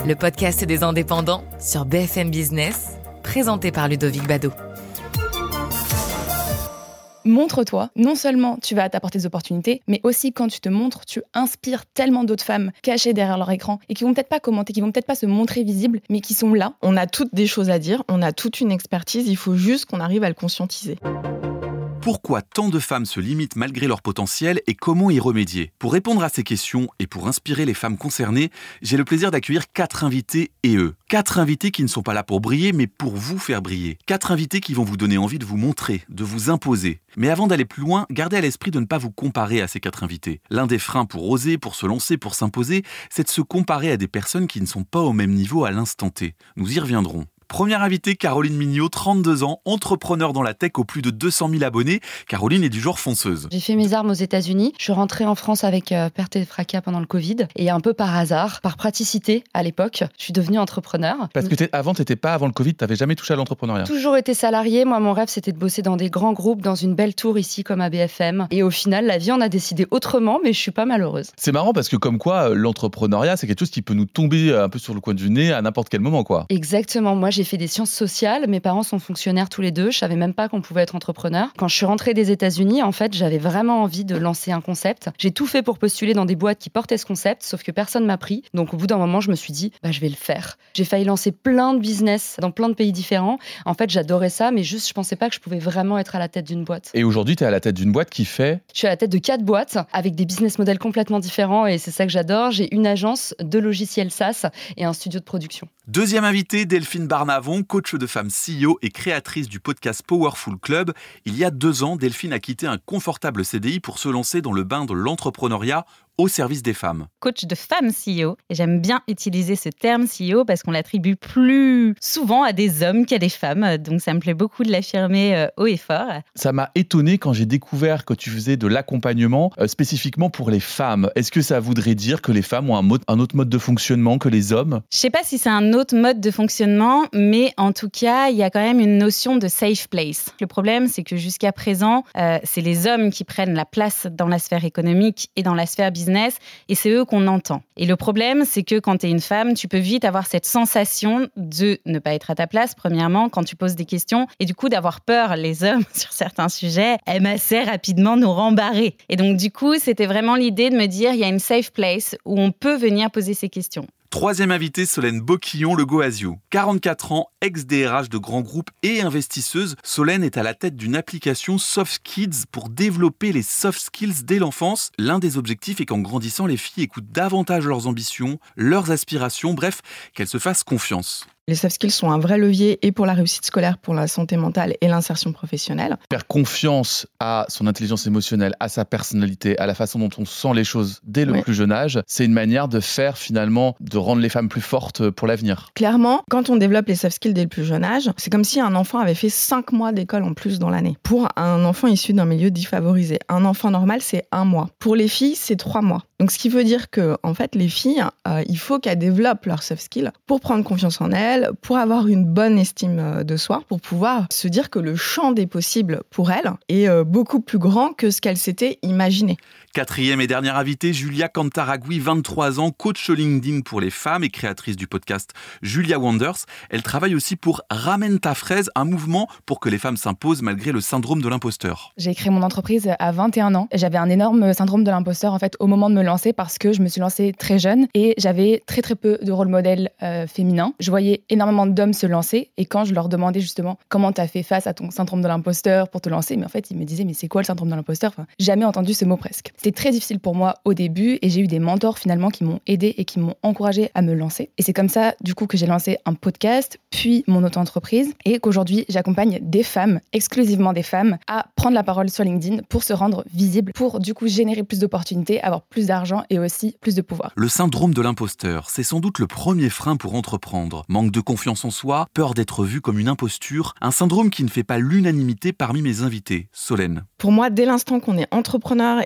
le podcast des indépendants sur BFM Business, présenté par Ludovic Bado. Montre-toi, non seulement tu vas t'apporter des opportunités, mais aussi quand tu te montres, tu inspires tellement d'autres femmes cachées derrière leur écran et qui vont peut-être pas commenter, qui vont peut-être pas se montrer visibles, mais qui sont là. On a toutes des choses à dire, on a toute une expertise, il faut juste qu'on arrive à le conscientiser. Pourquoi tant de femmes se limitent malgré leur potentiel et comment y remédier ? Pour répondre à ces questions et pour inspirer les femmes concernées, j'ai le plaisir d'accueillir 4 invités et eux. 4 invités qui ne sont pas là pour briller, mais pour vous faire briller. 4 invités qui vont vous donner envie de vous montrer, de vous imposer. Mais avant d'aller plus loin, gardez à l'esprit de ne pas vous comparer à ces 4 invités. L'un des freins pour oser, pour se lancer, pour s'imposer, c'est de se comparer à des personnes qui ne sont pas au même niveau à l'instant T. Nous y reviendrons. Première invitée, Caroline Mignot, 32 ans, entrepreneur dans la tech aux plus de 200 000 abonnés. Caroline est du genre fonceuse. J'ai fait mes armes aux États-Unis. Je suis rentrée en France avec perte et fracas pendant le Covid. Et un peu par hasard, par praticité à l'époque, je suis devenue entrepreneur. Parce que t'étais pas avant le Covid, t'avais jamais touché à l'entrepreneuriat. Toujours été salariée. Moi, mon rêve, c'était de bosser dans des grands groupes, dans une belle tour ici comme à BFM. Et au final, la vie en a décidé autrement, mais je suis pas malheureuse. C'est marrant parce que comme quoi, l'entrepreneuriat, c'est quelque chose qui peut nous tomber un peu sur le coin du nez à n'importe quel moment, quoi. Exactement. Moi, j'ai fait des sciences sociales. Mes parents sont fonctionnaires tous les deux. Je savais même pas qu'on pouvait être entrepreneur. Quand je suis rentrée des États-Unis, en fait, j'avais vraiment envie de lancer un concept. J'ai tout fait pour postuler dans des boîtes qui portaient ce concept, sauf que personne m'a pris. Donc, au bout d'un moment, je me suis dit, je vais le faire. J'ai failli lancer plein de business dans plein de pays différents. En fait, j'adorais ça, mais juste, je pensais pas que je pouvais vraiment être à la tête d'une boîte. Et aujourd'hui, tu es à la tête d'une boîte qui fait... Je suis à la tête de 4 boîtes avec des business models complètement différents et c'est ça que j'adore. J'ai une agence, 2 logiciels SaaS et un studio de production. Deuxième invitée, Delphine Barnavon, coach de femmes CEO et créatrice du podcast Powerful Club. Il y a 2 ans, Delphine a quitté un confortable CDI pour se lancer dans le bain de l'entrepreneuriat au service des femmes. Coach de femmes CEO, et j'aime bien utiliser ce terme CEO parce qu'on l'attribue plus souvent à des hommes qu'à des femmes, donc ça me plaît beaucoup de l'affirmer haut et fort. Ça m'a étonné quand j'ai découvert que tu faisais de l'accompagnement spécifiquement pour les femmes. Est-ce que ça voudrait dire que les femmes ont un autre mode de fonctionnement que les hommes ? Je sais pas si c'est un autre mode de fonctionnement, mais en tout cas, il y a quand même une notion de safe place. Le problème, c'est que jusqu'à présent, c'est les hommes qui prennent la place dans la sphère économique et dans la sphère business, et c'est eux qu'on entend. Et le problème, c'est que quand tu es une femme, tu peux vite avoir cette sensation de ne pas être à ta place, premièrement, quand tu poses des questions, et du coup d'avoir peur, les hommes, sur certains sujets, aiment assez rapidement nous rembarrer. Et donc du coup, c'était vraiment l'idée de me dire, il y a une safe place où on peut venir poser ces questions. Troisième invitée, Solène Boquillon, le Go As You. 44 ans, ex-DRH de grands groupes et investisseuse, Solène est à la tête d'une application Soft Kids pour développer les soft skills dès l'enfance. L'un des objectifs est qu'en grandissant, les filles écoutent davantage leurs ambitions, leurs aspirations, bref, qu'elles se fassent confiance. Les soft skills sont un vrai levier et pour la réussite scolaire, pour la santé mentale et l'insertion professionnelle. Faire confiance à son intelligence émotionnelle, à sa personnalité, à la façon dont on sent les choses dès le plus jeune âge, c'est une manière de faire finalement, de rendre les femmes plus fortes pour l'avenir. Clairement, quand on développe les soft skills dès le plus jeune âge, c'est comme si un enfant avait fait 5 mois d'école en plus dans l'année. Pour un enfant issu d'un milieu défavorisé, un enfant normal, c'est 1 mois. Pour les filles, c'est 3 mois. Donc, ce qui veut dire que, en fait, les filles, il faut qu'elles développent leurs soft skills pour prendre confiance en elles, pour avoir une bonne estime de soi, pour pouvoir se dire que le champ des possibles pour elles est beaucoup plus grand que ce qu'elles s'étaient imaginé. Quatrième et dernière invitée, Julia Cantaragui, 23 ans, coach LinkedIn pour les femmes et créatrice du podcast Julia Wonders. Elle travaille aussi pour Ramène ta fraise, un mouvement pour que les femmes s'imposent malgré le syndrome de l'imposteur. J'ai créé mon entreprise à 21 ans. J'avais un énorme syndrome de l'imposteur en fait au moment de me lancer parce que je me suis lancée très jeune et j'avais très très peu de rôle modèle féminin. Je voyais énormément d'hommes se lancer et quand je leur demandais justement comment tu as fait face à ton syndrome de l'imposteur pour te lancer, mais en fait ils me disaient mais c'est quoi le syndrome de l'imposteur ? Jamais entendu ce mot presque. C'était très difficile pour moi au début et j'ai eu des mentors finalement qui m'ont aidée et qui m'ont encouragée à me lancer. Et c'est comme ça du coup que j'ai lancé un podcast, puis mon auto-entreprise et qu'aujourd'hui j'accompagne des femmes, exclusivement des femmes, à prendre la parole sur LinkedIn pour se rendre visibles, pour du coup générer plus d'opportunités, avoir plus d'argent et aussi plus de pouvoir. Le syndrome de l'imposteur, c'est sans doute le premier frein pour entreprendre. Manque de confiance en soi, peur d'être vu comme une imposture, un syndrome qui ne fait pas l'unanimité parmi mes invités. Solène. Pour moi, dès l'instant qu'on est entrepreneur et qu'on débute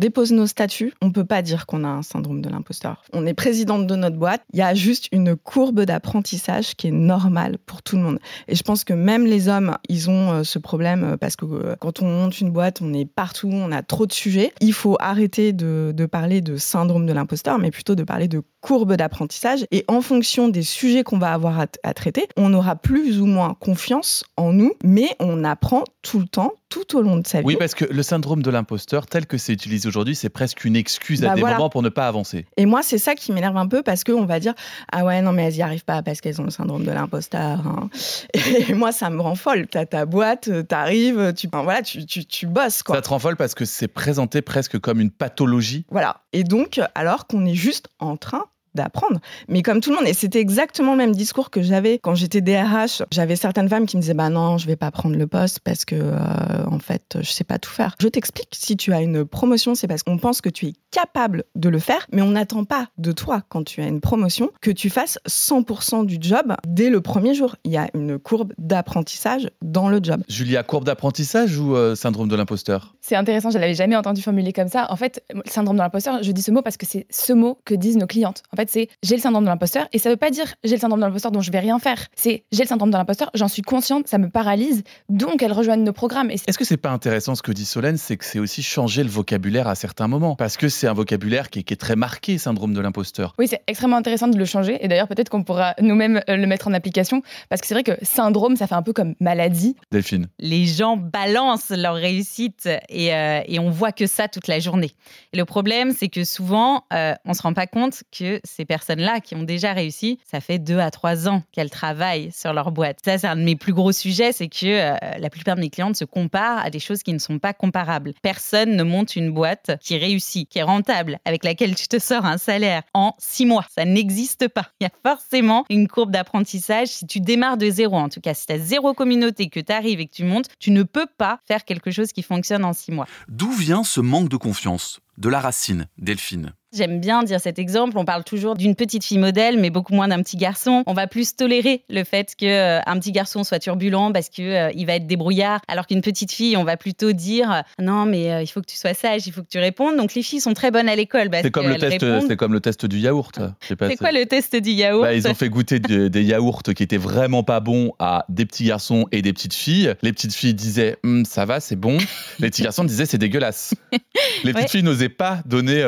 dépose nos statuts, on peut pas dire qu'on a un syndrome de l'imposteur. On est présidente de notre boîte, il y a juste une courbe d'apprentissage qui est normale pour tout le monde. Et je pense que même les hommes, ils ont ce problème parce que quand on monte une boîte, on est partout, on a trop de sujets. Il faut arrêter de parler de syndrome de l'imposteur, mais plutôt de parler de courbe d'apprentissage. Et en fonction des sujets qu'on va avoir à traiter, on aura plus ou moins confiance en nous, mais on apprend tout le temps, tout au long de sa vie. Oui, parce que le syndrome de l'imposteur, tel que c'est utilisé aujourd'hui, c'est presque une excuse à des moments pour ne pas avancer. Et moi, c'est ça qui m'énerve un peu parce qu'on va dire « Ah ouais, non, mais elles n'y arrivent pas parce qu'elles ont le syndrome de l'imposteur. Hein. » Et moi, ça me rend folle. T'as ta boîte, t'arrives, tu bosses, quoi. Ça te rend folle parce que c'est présenté presque comme une pathologie. Voilà. Et donc, alors qu'on est juste en train d'apprendre. Mais comme tout le monde, et c'était exactement le même discours que j'avais quand j'étais DRH. J'avais certaines femmes qui me disaient « Bah non, je vais pas prendre le poste parce que, en fait, je sais pas tout faire. » Je t'explique, si tu as une promotion, c'est parce qu'on pense que tu es capable de le faire, mais on n'attend pas de toi, quand tu as une promotion, que tu fasses 100% du job dès le premier jour. Il y a une courbe d'apprentissage dans le job. Julia, courbe d'apprentissage ou syndrome de l'imposteur ? C'est intéressant, je l'avais jamais entendu formuler comme ça. En fait, le syndrome de l'imposteur, je dis ce mot parce que c'est ce mot que disent nos clientes. En fait, c'est j'ai le syndrome de l'imposteur et ça veut pas dire j'ai le syndrome de l'imposteur donc je vais rien faire. C'est j'ai le syndrome de l'imposteur, j'en suis consciente, ça me paralyse, donc elles rejoignent nos programmes. Est-ce que c'est pas intéressant ce que dit Solène, c'est que c'est aussi changer le vocabulaire à certains moments, parce que c'est un vocabulaire qui est très marqué, syndrome de l'imposteur. Oui, c'est extrêmement intéressant de le changer et d'ailleurs peut-être qu'on pourra nous-mêmes le mettre en application parce que c'est vrai que syndrome, ça fait un peu comme maladie. Delphine. Les gens balancent leur réussite et on voit que ça toute la journée. Et le problème, c'est que souvent, on se rend pas compte que ces personnes-là qui ont déjà réussi, ça fait 2 à 3 ans qu'elles travaillent sur leur boîte. Ça, c'est un de mes plus gros sujets, c'est que la plupart de mes clientes se comparent à des choses qui ne sont pas comparables. Personne ne monte une boîte qui réussit, qui est rentable, avec laquelle tu te sors un salaire en 6 mois. Ça n'existe pas. Il y a forcément une courbe d'apprentissage. Si tu démarres de zéro, en tout cas, si tu as 0 communauté, que tu arrives et que tu montes, tu ne peux pas faire quelque chose qui fonctionne en 6 mois. D'où vient ce manque de confiance ? De la racine, Delphine. J'aime bien dire cet exemple. On parle toujours d'une petite fille modèle, mais beaucoup moins d'un petit garçon. On va plus tolérer le fait qu'un petit garçon soit turbulent parce qu'il va être débrouillard, alors qu'une petite fille, on va plutôt dire « Non, mais il faut que tu sois sage, il faut que tu répondes. » Donc les filles sont très bonnes à l'école. C'est comme le test du yaourt. C'est quoi le test du yaourt ? Ils ont fait goûter des yaourts qui étaient vraiment pas bons à des petits garçons et des petites filles. Les petites filles disaient « Ça va, c'est bon. » Les petits garçons disaient « C'est dégueulasse. » Les petites filles n'osaient pas donner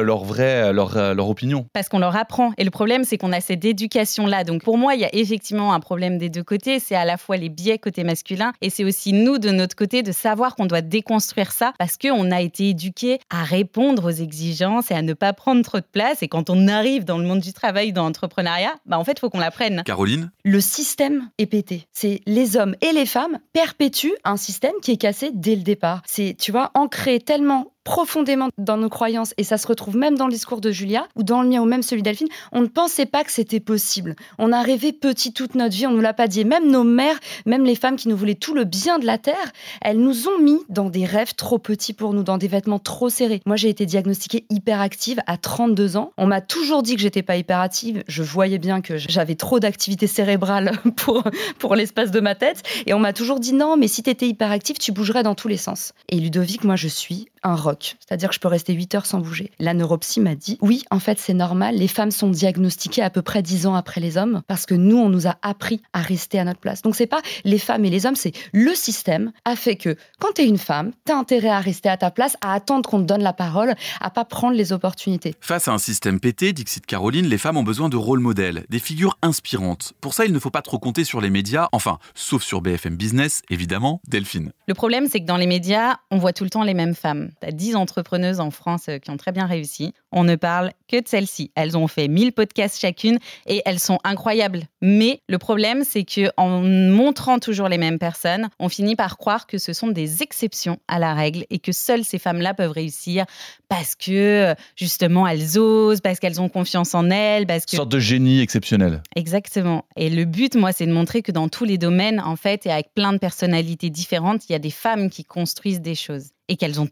leur opinion. Parce qu'on leur apprend. Et le problème, c'est qu'on a cette éducation-là. Donc pour moi, il y a effectivement un problème des deux côtés. C'est à la fois les biais côté masculin et c'est aussi nous, de notre côté, de savoir qu'on doit déconstruire ça parce qu'on a été éduqués à répondre aux exigences et à ne pas prendre trop de place. Et quand on arrive dans le monde du travail, dans l'entrepreneuriat, en fait, il faut qu'on l'apprenne. Caroline ? Le système est pété. C'est les hommes et les femmes perpétuent un système qui est cassé dès le départ. C'est, tu vois, ancré tellement profondément dans nos croyances, et ça se retrouve même dans le discours de Julia, ou dans le mien, ou même celui d'Delphine, on ne pensait pas que c'était possible. On a rêvé petit toute notre vie, on ne nous l'a pas dit. Même nos mères, même les femmes qui nous voulaient tout le bien de la terre, elles nous ont mis dans des rêves trop petits pour nous, dans des vêtements trop serrés. Moi, j'ai été diagnostiquée hyperactive à 32 ans. On m'a toujours dit que j'étais pas hyperactive. Je voyais bien que j'avais trop d'activité cérébrale pour l'espace de ma tête. Et on m'a toujours dit non, mais si t'étais hyperactive, tu bougerais dans tous les sens. Et Ludovic, moi, je suis un roc. C'est-à-dire que je peux rester 8 heures sans bouger. La neuropsy m'a dit, oui, en fait, c'est normal. Les femmes sont diagnostiquées à peu près 10 ans après les hommes parce que nous, on nous a appris à rester à notre place. Donc, c'est pas les femmes et les hommes, c'est le système a fait que quand t'es une femme, t'as intérêt à rester à ta place, à attendre qu'on te donne la parole, à pas prendre les opportunités. Face à un système pété, dixit Caroline, les femmes ont besoin de rôles modèles, des figures inspirantes. Pour ça, il ne faut pas trop compter sur les médias, enfin, sauf sur BFM Business, évidemment, Delphine. Le problème, c'est que dans les médias, on voit tout le temps les mêmes femmes. T'as 10 entrepreneuses en France qui ont très bien réussi. On ne parle que de celles-ci. Elles ont fait 1000 podcasts chacune et elles sont incroyables. Mais le problème, c'est qu'en montrant toujours les mêmes personnes, on finit par croire que ce sont des exceptions à la règle et que seules ces femmes-là peuvent réussir parce que, justement, elles osent, parce qu'elles ont confiance en elles. Parce que... Une sorte de génie exceptionnel. Exactement. Et le but, moi, c'est de montrer que dans tous les domaines, en fait, et avec plein de personnalités différentes, il y a des femmes qui construisent des choses et qu'elles ont toutes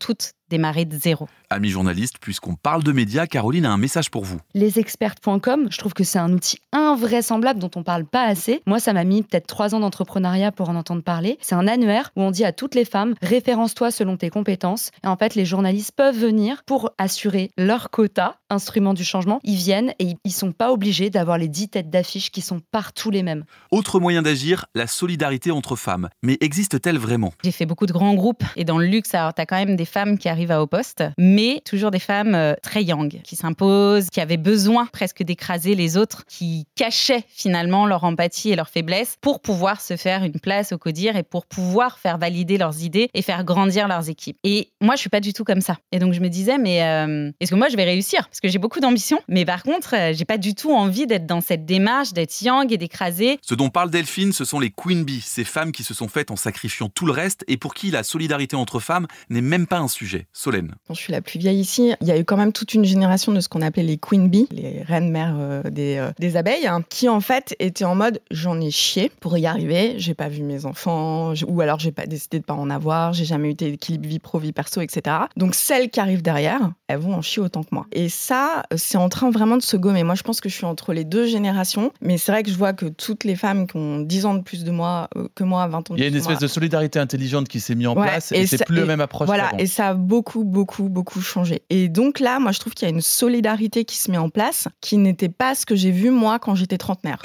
démarrer de zéro. Amis journalistes, puisqu'on parle de médias, Caroline a un message pour vous. Lesexperts.com, je trouve que c'est un outil invraisemblable dont on parle pas assez. Moi, ça m'a mis peut-être 3 ans d'entrepreneuriat pour en entendre parler. C'est un annuaire où on dit à toutes les femmes, référence-toi selon tes compétences. Et en fait, les journalistes peuvent venir pour assurer leur quota, instrument du changement. Ils viennent et ils sont pas obligés d'avoir les 10 têtes d'affiche qui sont partout les mêmes. Autre moyen d'agir, la solidarité entre femmes. Mais existe-t-elle vraiment ? J'ai fait beaucoup de grands groupes et dans le luxe, alors t'as quand même des femmes qui arrivent à haut poste, mais toujours des femmes très young, qui s'imposent, qui avaient besoin presque d'écraser les autres, qui cachaient finalement leur empathie et leur faiblesse pour pouvoir se faire une place au CODIR et pour pouvoir faire valider leurs idées et faire grandir leurs équipes. Et moi, je suis pas du tout comme ça. Et donc je me disais, mais est-ce que moi je vais réussir ? Parce que j'ai beaucoup d'ambition, mais par contre, j'ai pas du tout envie d'être dans cette démarche, d'être young et d'écraser. Ce dont parle Delphine, ce sont les Queen Bee, ces femmes qui se sont faites en sacrifiant tout le reste et pour qui la solidarité entre femmes n'est même pas un sujet. Solène. Quand je suis la plus vieille ici, il y a eu quand même toute une génération de ce qu'on appelait les Queen Bee, les reines mères des abeilles, hein, qui en fait étaient en mode j'en ai chié pour y arriver, j'ai pas vu mes enfants, ou alors j'ai pas décidé de pas en avoir, j'ai jamais eu d'équilibre vie pro, vie perso, etc. Donc celles qui arrivent derrière, elles vont en chier autant que moi. Et ça, c'est en train vraiment de se gommer. Moi, je pense que je suis entre les deux générations, mais c'est vrai que je vois que toutes les femmes qui ont 10 ans de plus de moi, que moi, 20 ans de plus. Il y a une espèce de solidarité intelligente qui s'est mise en place et c'est plus la même approche. Voilà, qu'avant. et ça a beaucoup changé. Et donc là, moi, je trouve qu'il y a une solidarité qui se met en place qui n'était pas ce que j'ai vu, moi, quand j'étais trentenaire.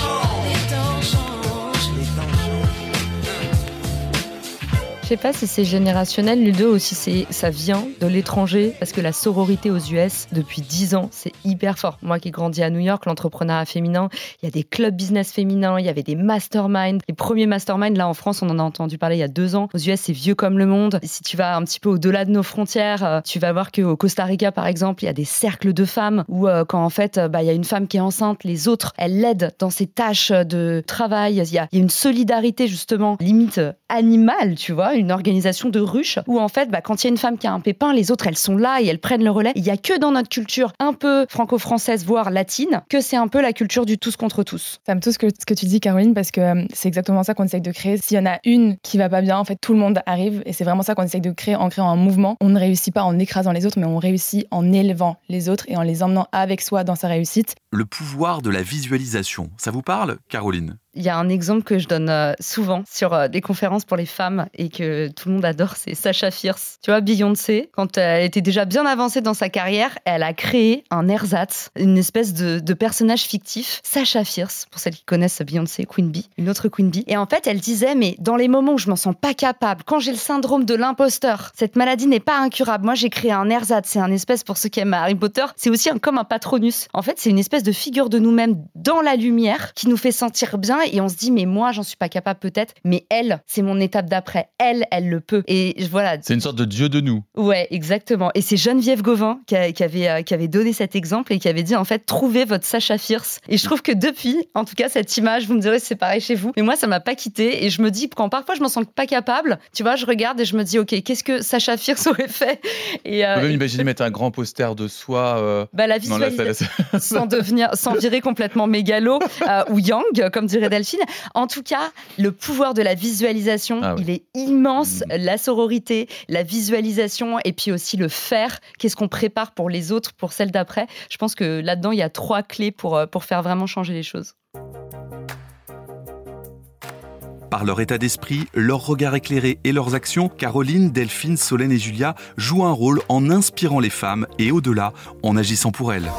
Je sais pas si c'est générationnel, Ludo, ou si ça vient de l'étranger, parce que la sororité aux US, depuis 10 ans, c'est hyper fort. Moi qui grandis à New York, l'entrepreneuriat féminin, il y a des clubs business féminins, il y avait des masterminds. Les premiers masterminds, là en France, on en a entendu parler il y a 2 ans. Aux US, c'est vieux comme le monde. Et si tu vas un petit peu au-delà de nos frontières, tu vas voir qu'au Costa Rica, par exemple, il y a des cercles de femmes où quand en fait, il y a une femme qui est enceinte, les autres, elles l'aident dans ses tâches de travail. Il y a une solidarité, justement, limite animale, tu vois, une organisation de ruche où en fait, quand il y a une femme qui a un pépin, les autres, elles sont là et elles prennent le relais. Il y a que dans notre culture un peu franco-française, voire latine, que c'est un peu la culture du tous contre tous. Ça me touche ce que tu dis, Caroline, parce que c'est exactement ça qu'on essaye de créer. S'il y en a une qui va pas bien, en fait, tout le monde arrive et c'est vraiment ça qu'on essaye de créer en créant un mouvement. On ne réussit pas en écrasant les autres, mais on réussit en élevant les autres et en les emmenant avec soi dans sa réussite. Le pouvoir de la visualisation, ça vous parle, Caroline ? Il y a un exemple que je donne souvent sur des conférences pour les femmes et que tout le monde adore, c'est Sasha Fierce. Tu vois, Beyoncé, quand elle était déjà bien avancée dans sa carrière, elle a créé un ersatz, une espèce de personnage fictif, Sasha Fierce, pour celles qui connaissent Beyoncé, Queen Bee, une autre Queen Bee. Et en fait, elle disait, mais dans les moments où je m'en sens pas capable, quand j'ai le syndrome de l'imposteur, cette maladie n'est pas incurable. Moi, j'ai créé un ersatz, c'est un espèce, pour ceux qui aiment Harry Potter, c'est aussi comme un patronus. En fait, c'est une espèce de figure de nous-mêmes dans la lumière qui nous fait sentir bien. Et on se dit, mais moi, j'en suis pas capable peut-être, mais elle, c'est mon étape d'après. Elle le peut. Et voilà. C'est une sorte de dieu de nous. Ouais, exactement. Et c'est Geneviève Gauvin qui avait donné cet exemple et qui avait dit, en fait, trouvez votre Sasha Fierce. Et je trouve que depuis, en tout cas, cette image, vous me direz si c'est pareil chez vous, mais moi, ça m'a pas quitté. Et je me dis, quand parfois je m'en sens pas capable, tu vois, je regarde et je me dis, ok, qu'est-ce que Sasha Fierce aurait fait? Et on peut même imaginer mettre un grand poster de soi la visualisation, sans virer complètement mégalo ou yang, comme dirait Delphine. En tout cas, le pouvoir de la visualisation, il est immense. La sororité, la visualisation et puis aussi le faire. Qu'est-ce qu'on prépare pour les autres, pour celles d'après? Je pense que là-dedans, il y a 3 clés pour faire vraiment changer les choses. Par leur état d'esprit, leur regard éclairé et leurs actions, Caroline, Delphine, Solène et Julia jouent un rôle en inspirant les femmes et au-delà, en agissant pour elles.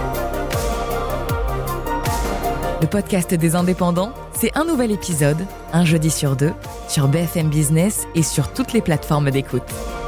Le podcast des indépendants, c'est un nouvel épisode, un jeudi sur 2, sur BFM Business et sur toutes les plateformes d'écoute.